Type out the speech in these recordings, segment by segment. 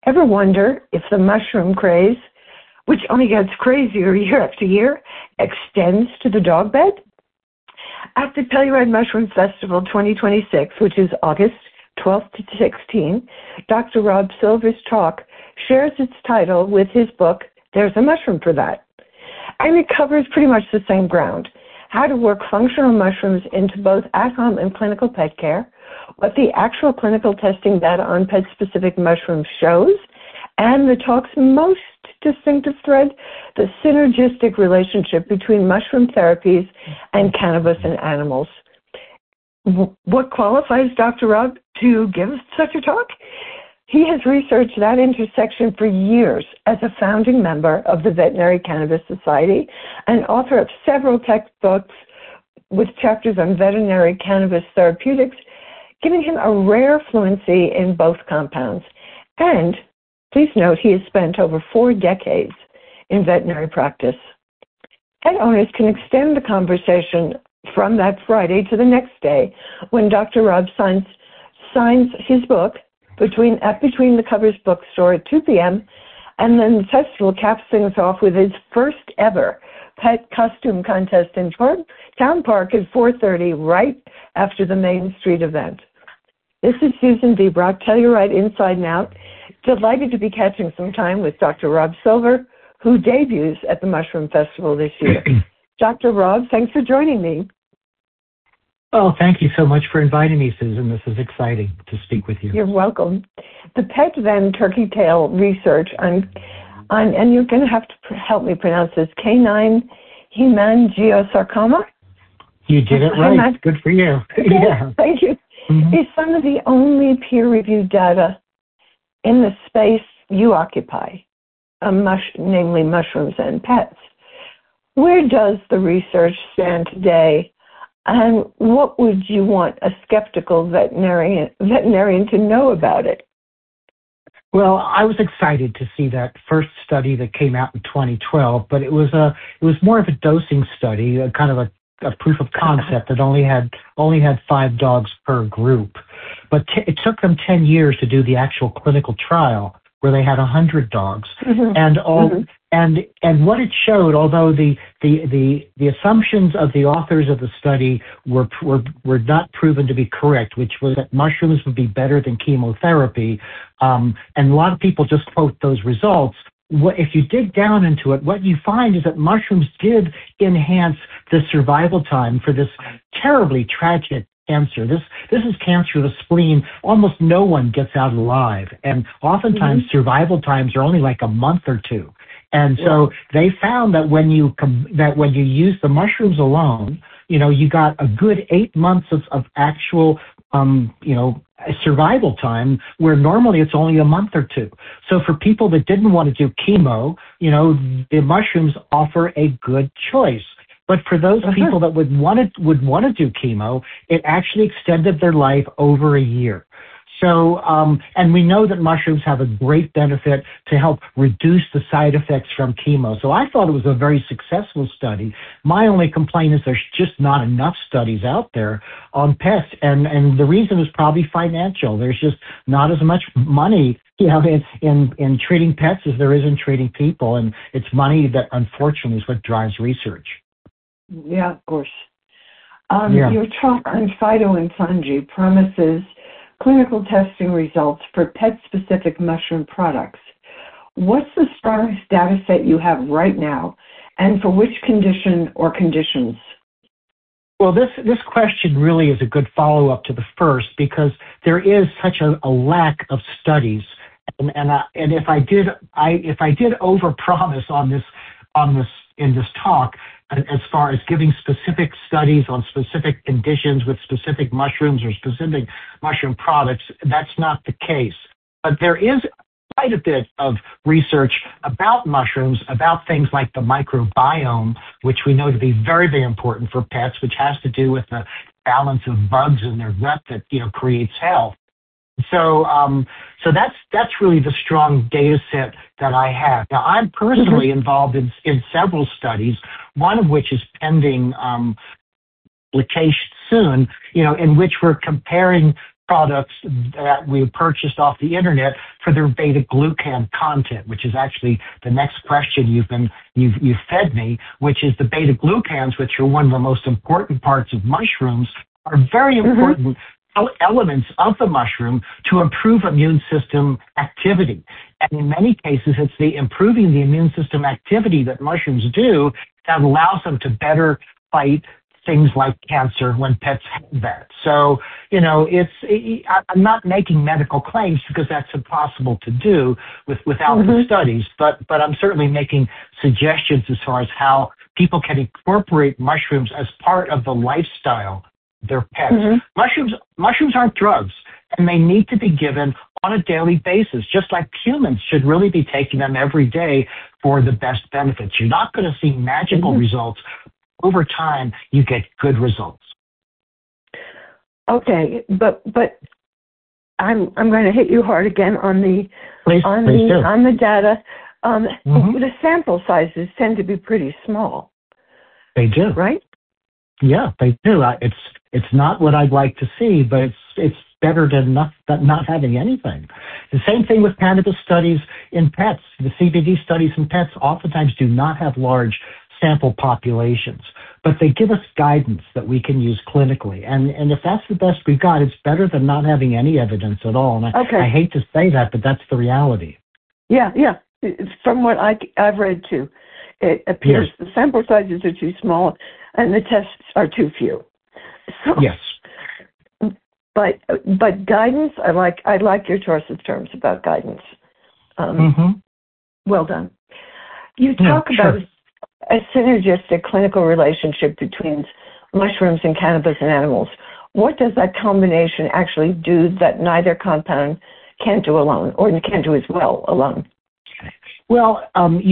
Ever wonder if the mushroom craze, which only gets crazier year after year, extends to the dog bed? At the Telluride Mushroom Festival 2026, which is August 12th to 16th, Dr. Rob Silver's talk shares its title with his book, There's a Mushroom for That. And it covers pretty much the same ground: how to work functional mushrooms into both at-home and clinical pet care, what the actual clinical testing data on pet-specific mushrooms shows, and the talk's most distinctive thread, the synergistic relationship between mushroom therapies and cannabis in animals. What qualifies Dr. Rob to give such a talk? He has researched that intersection for years as a founding member of the Veterinary Cannabis Society and author of several textbooks with chapters on veterinary cannabis therapeutics, giving him a rare fluency in both compounds. And please note, he has spent over 4 decades in veterinary practice. Pet owners can extend the conversation from that Friday to the next day when Dr. Rob signs his book between the Covers bookstore at 2 p.m. and then the festival caps things off with his first ever pet costume contest in Town Park at 4:30, right after the Main Street event. This is Susan D. Brock, Telluride Inside and Out. Delighted to be catching some time with Dr. Rob Silver, who debuts at the Mushroom Festival this year. Dr. Rob, thanks for joining me. Oh, thank you so much for inviting me, Susan. This is exciting to speak with you. You're welcome. The pet then turkey tail research on and you're going to have to help me pronounce this, canine hemangiosarcoma? You did it right. Good for you. Okay. Yeah. Thank you. Mm-hmm. Is some of the only peer-reviewed data in the space you occupy, namely mushrooms and pets. Where does the research stand today, and what would you want a skeptical veterinarian to know about it? Well, I was excited to see that first study that came out in 2012, but it was more of a dosing study, a kind of a proof of concept that only had 5 dogs per group. But it took them 10 years to do the actual clinical trial where they had 100 dogs. Mm-hmm. And what it showed, although the assumptions of the authors of the study were not proven to be correct, which was that mushrooms would be better than chemotherapy, and a lot of people just quote those results. If you dig down into it, what you find is that mushrooms did enhance the survival time for this terribly tragic cancer. This is cancer of the spleen. Almost no one gets out alive, and oftentimes survival times are only like a month or 2. And so they found that when you use the mushrooms alone, you got a good 8 months of actual survival time, where normally it's only a month or 2. So for people that didn't want to do chemo, the mushrooms offer a good choice. But for those people that would want to do chemo, it actually extended their life over a year. So, and we know that mushrooms have a great benefit to help reduce the side effects from chemo. So I thought it was a very successful study. My only complaint is there's just not enough studies out there on pets. And the reason is probably financial. There's just not as much money, in treating pets as there is in treating people. And it's money that unfortunately is what drives research. Yeah, of course. Your talk on phyto and fungi promises clinical testing results for pet-specific mushroom products. What's the strongest data set you have right now, and for which condition or conditions? Well, this question really is a good follow-up to the first, because there is such a lack of studies, and if I did overpromise on this in this talk, as far as giving specific studies on specific conditions with specific mushrooms or specific mushroom products, that's not the case. But there is quite a bit of research about mushrooms, about things like the microbiome, which we know to be very, very important for pets, which has to do with the balance of bugs in their gut that creates health. So that's really the strong data set that I have. Now, I'm personally involved in several studies, one of which is pending publication soon, in which we're comparing products that we purchased off the internet for their beta-glucan content, which is actually the next question you've fed me, which is the beta-glucans, which are one of the most important parts of mushrooms, are very important elements of the mushroom to improve immune system activity. And in many cases, it's the improving the immune system activity that mushrooms do that allows them to better fight things like cancer when pets have that. So, I'm not making medical claims because that's impossible to do without the studies, but I'm certainly making suggestions as far as how people can incorporate mushrooms as part of the lifestyle of their pets. Mushrooms aren't drugs, and they need to be given on a daily basis, just like humans should really be taking them every day for the best benefits. You're not going to see magical results. Over time, you get good results. Okay, but I'm going to hit you hard again on the data. The sample sizes tend to be pretty small. They do, right? Yeah, they do. It's not what I'd like to see, but it's better than not having anything. The same thing with cannabis studies in pets. The CBD studies in pets oftentimes do not have large sample populations, but they give us guidance that we can use clinically. And if that's the best we've got, it's better than not having any evidence at all. And I hate to say that, but that's the reality. Yeah. From what I've read too, it appears the sample sizes are too small and the tests are too few. So, yes. But guidance, I like your choice of terms about guidance. Well done. You talk about a synergistic clinical relationship between mushrooms and cannabis and animals. What does that combination actually do that neither compound can't do alone, or can't do as well alone? Well,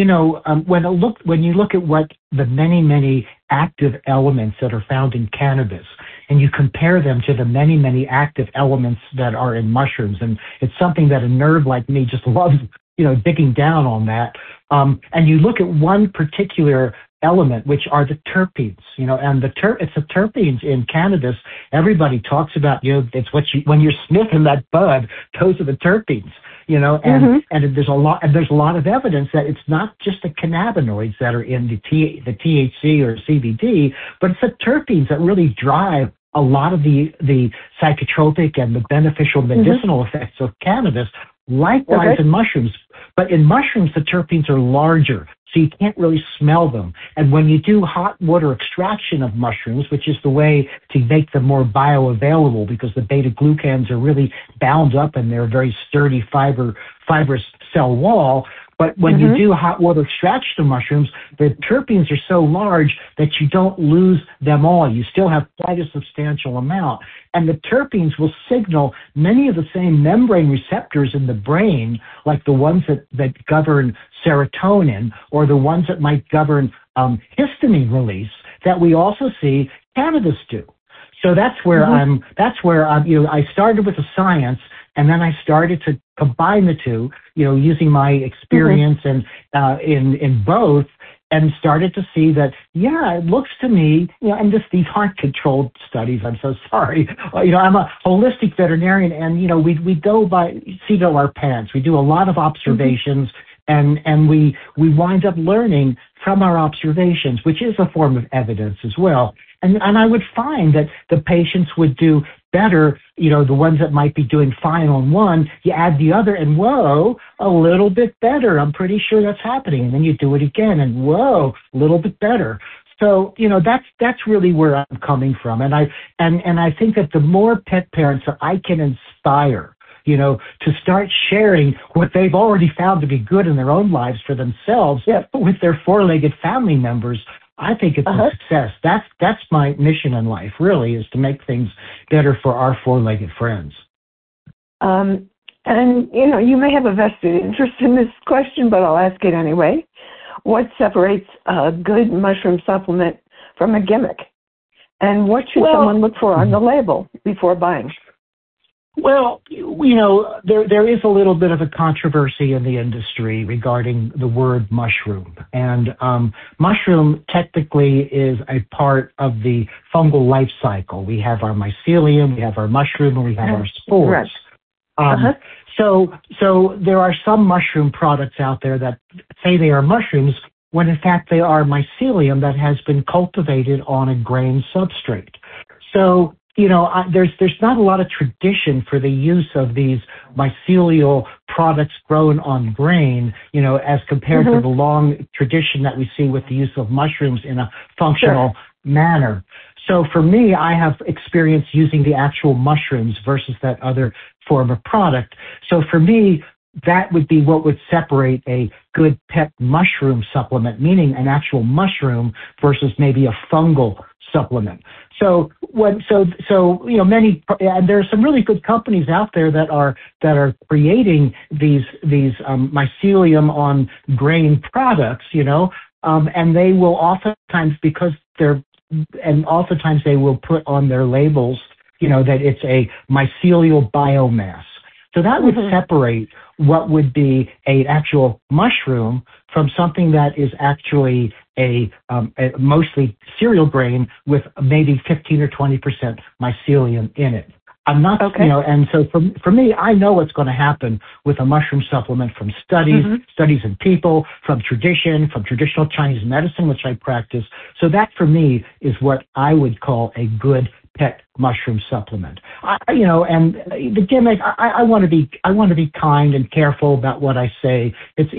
when you look at what the many active elements that are found in cannabis, and you compare them to the many active elements that are in mushrooms, and it's something that a nerd like me just loves, digging down on that. And you look at one particular element, which are the terpenes, and it's the terpenes in cannabis. Everybody talks about, it's when you're sniffing that bud, those are the terpenes, and there's a lot of evidence that it's not just the cannabinoids that are in the THC or CBD, but it's the terpenes that really drive a lot of the psychotropic and the beneficial medicinal effects of cannabis. Likewise in mushrooms, but in mushrooms the terpenes are larger, so you can't really smell them. And when you do hot water extraction of mushrooms, which is the way to make them more bioavailable, because the beta-glucans are really bound up in their very sturdy fibrous cell wall. But when you do hot water extraction of mushrooms, the terpenes are so large that you don't lose them all. You still have quite a substantial amount. And the terpenes will signal many of the same membrane receptors in the brain, like the ones that govern serotonin, or the ones that might govern histamine release, that we also see cannabis do. So that's where I started with the science, and then I started to combine the two, using my experience and in both, and started to see that, it looks to me, and these aren't controlled studies. I'm so sorry. I'm a holistic veterinarian, and we go by seat of our pants. We do a lot of observations, and we wind up learning from our observations, which is a form of evidence as well. And I would find that the patients would do better, the ones that might be doing fine on one, you add the other, and whoa, a little bit better. I'm pretty sure that's happening. And then you do it again, and whoa, a little bit better. So, that's really where I'm coming from. And I think that the more pet parents that I can inspire, to start sharing what they've already found to be good in their own lives for themselves with their four-legged family members, I think it's a success. That's my mission in life, really, is to make things better for our four-legged friends. And, you may have a vested interest in this question, but I'll ask it anyway. What separates a good mushroom supplement from a gimmick? And what should someone look for on the label before buying? Well, there is a little bit of a controversy in the industry regarding the word mushroom. And mushroom technically is a part of the fungal life cycle. We have our mycelium, we have our mushroom, and we have our spores. Right. So there are some mushroom products out there that say they are mushrooms when in fact they are mycelium that has been cultivated on a grain substrate. So there's not a lot of tradition for the use of these mycelial products grown on grain, as compared to the long tradition that we see with the use of mushrooms in a functional manner. So for me, I have experience using the actual mushrooms versus that other form of product. So for me, that would be what would separate a good pet mushroom supplement, meaning an actual mushroom versus maybe a fungal supplement. So many, and there are some really good companies out there that are creating these mycelium on grain products, and they will oftentimes, oftentimes they will put on their labels, that it's a mycelial biomass. So that would separate what would be an actual mushroom from something that is actually a mostly cereal grain with maybe 15 or 20% mycelium in it. I'm not, and so for me, I know what's going to happen with a mushroom supplement from studies in people, from traditional Chinese medicine, which I practice. So that for me is what I would call a good pet mushroom supplement. And the gimmick, I want to be kind and careful about what I say.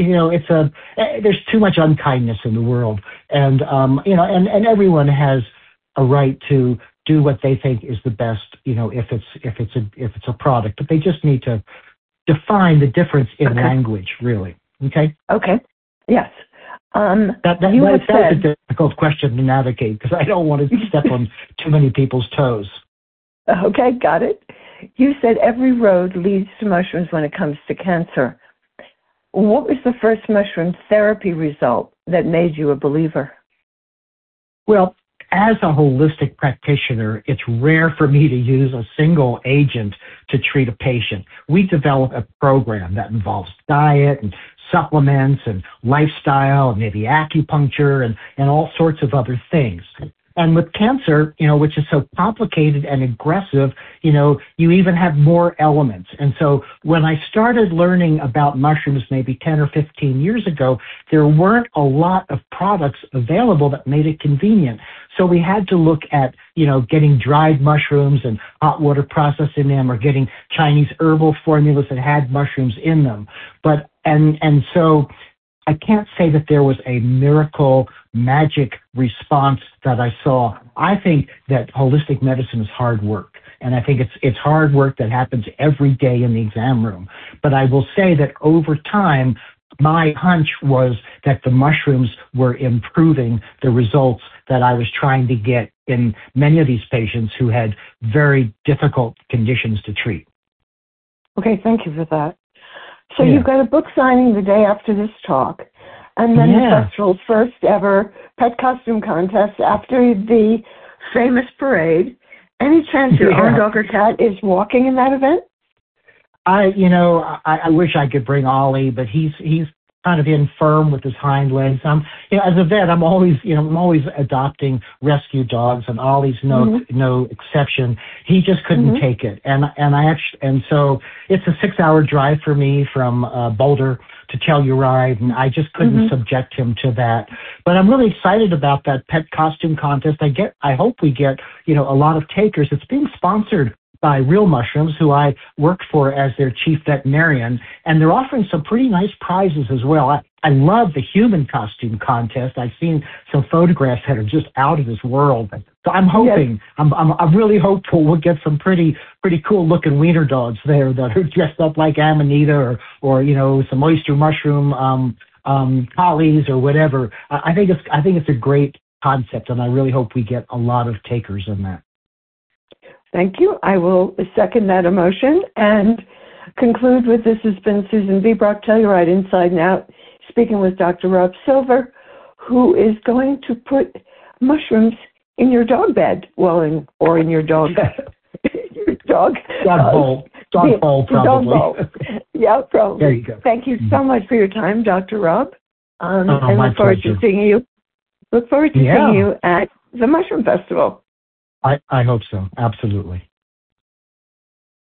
There's too much unkindness in the world, and and everyone has a right to do what they think is the best, if it's a product, but they just need to define the difference in language, really. Okay. Okay. Yes. That's a difficult question to navigate because I don't want to step on too many people's toes. Okay, got it. You said every road leads to mushrooms when it comes to cancer. What was the first mushroom therapy result that made you a believer? Well, as a holistic practitioner, it's rare for me to use a single agent to treat a patient. We develop a program that involves diet and supplements and lifestyle and maybe acupuncture and all sorts of other things. And with cancer, which is so complicated and aggressive, you even have more elements. And so when I started learning about mushrooms maybe 10 or 15 years ago, there weren't a lot of products available that made it convenient. So we had to look at, getting dried mushrooms and hot water processing them, or getting Chinese herbal formulas that had mushrooms in them. But, and so I can't say that there was a miracle magic response that I saw. I think that holistic medicine is hard work. And I think it's hard work that happens every day in the exam room. But I will say that over time, my hunch was that the mushrooms were improving the results that I was trying to get in many of these patients who had very difficult conditions to treat. Okay, thank you for that. So you've got a book signing the day after this talk, and then the festival's first ever pet costume contest after the famous parade. Any chance your own dog or cat is walking in that event? I wish I could bring Ollie, but he's kind of infirm with his hind legs. As a vet, I'm always adopting rescue dogs, and Ollie's no exception. He just couldn't take it, and so it's a 6-hour drive for me from Boulder to Telluride, and I just couldn't subject him to that. But I'm really excited about that pet costume contest. I hope we get a lot of takers. It's being sponsored by Real Mushrooms, who I work for as their chief veterinarian, and they're offering some pretty nice prizes as well. I love the human costume contest. I've seen some photographs that are just out of this world. So I'm hoping, I'm really hopeful we'll get some pretty cool looking wiener dogs there that are dressed up like Amanita or some oyster mushroom collies or whatever. I think it's a great concept, and I really hope we get a lot of takers in that. Thank you. I will second that emotion and conclude with this has been Susan V. Brock, Telluride Inside and Out, speaking with Dr. Rob Silver, who is going to put mushrooms in your dog bed, or in your dog bowl. Dog bowl, probably. Dog bowl. Yeah, probably. There you go. Thank you so much for your time, Dr. Rob. And my look forward pleasure. to seeing you. Look forward to seeing you at the Mushroom Festival. I hope so. Absolutely.